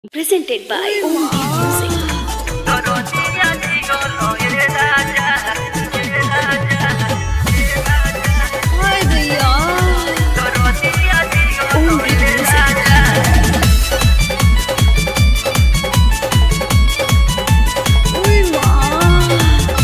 Presented by OMD Music. Hi भैया OMD Music. ओए माँ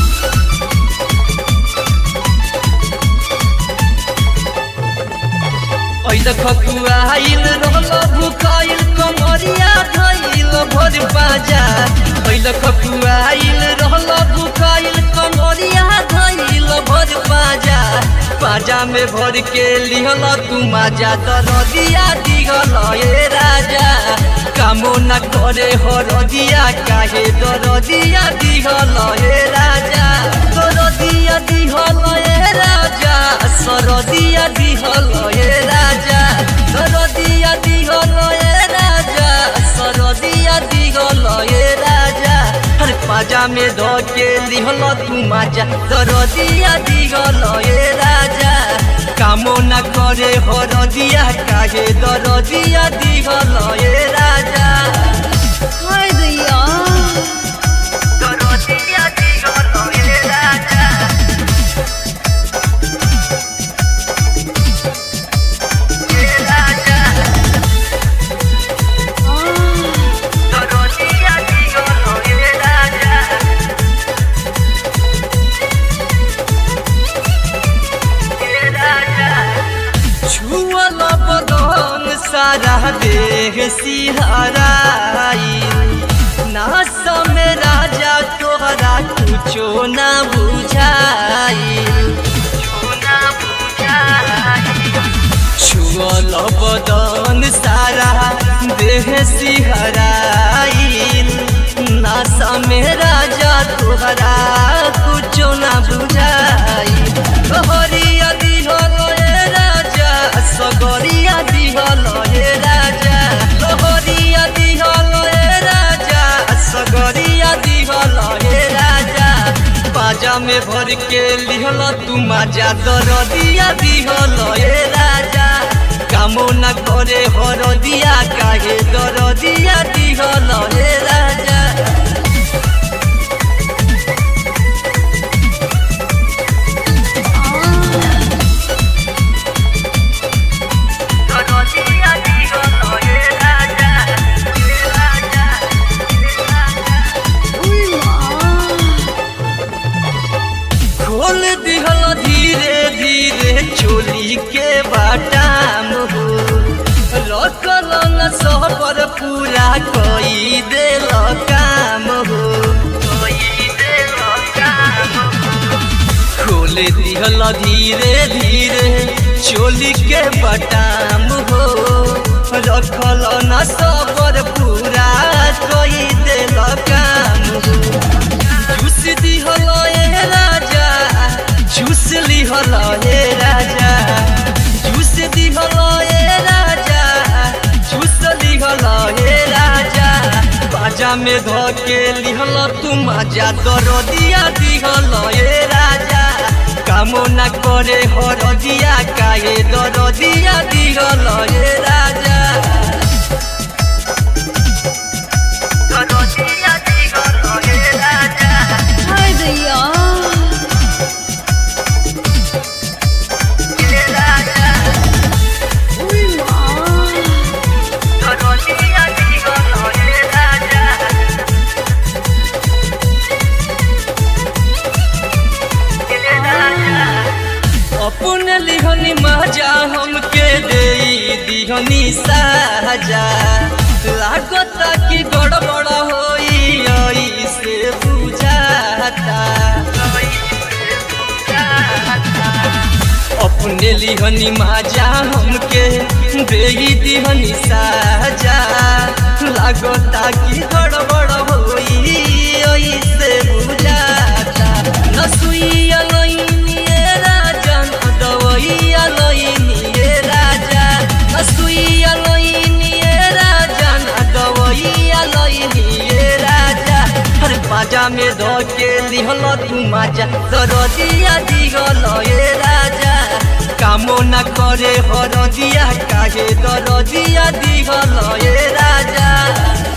खकुआइल रहल भुकाइल कमरिया धइल भर बाजा पहिले खकुआइल रहल भुकाइल कमरिया धइल भर बाजा बाजा में भर के लिहल तू माजा दरदिया दिहल ए राजा कामो न करे हरदिया काहे दरदिया दिहल ए राजा दरदिया दिहल ए राजा सरदिया दिहल ए राजा सरदिया दिहल ए राजा सरदिया दिहल ए राजा हर पाजा में ध के लिहल तू माजा सरदिया दिहल ए राजा कामो न करे हरदिया काहे दरदिया दिहल ए राजा Hi भैया दरदिया दिहल ए राजा छुअल बदन सारा देह सिहराई नास में राजा तोहरा कुछो ना बुझाई छुअल बदन सारा देह सिहराई नास में राजा तोहरा कुछो ना बुझाई हरिया दिहल ए राजा सगरिया दिहल ए राजा हरिया दिहल ए राजा सगरिया दिहल ए राजा बाजा में भर के लिहल तू माजा दरदिया दिहल ए राजा कामो न करे हरदिया काहे दरदिया दिहल ए राजा खोल दिहल धीरे धीरे चोली के बाटाम हो रखल न सबर पूरा कई देल काम हो खोल दिहल धीरे धीरे चोली के बाटाम हो रखल न सबर पूरा कई देल काम हो जूस दिहल ए राजा जूस लिहल ए राजा जूस दिहल ए राजा जूस लिहल ए राजा बाजा में ध के लिहल तू माजा दरदिया दिहल ए राजा कामो न करे हरदिया काहे दरदिया दिहल ए राजा दरदिया दिहल ए राजा Hi भैया ओए माँ अपने लिहनी मजा हमके दे दिहनी साजा लागत कि गड़बड़ होई से बुझाता अपने लिहनी मजा हमके दे दिहनी साजा लागत कि गड़बड़ होई से बुझाता नसुइया लईनी राजा दवैया लईनी राजा नसुइया लईनी राजा दवैया लईनी राजा हर बाजा में ध के लिहल तू माजा दरदिया दिहल ए राजा कामो न करे हरदिया काहे दरदिया दिहल ए राजा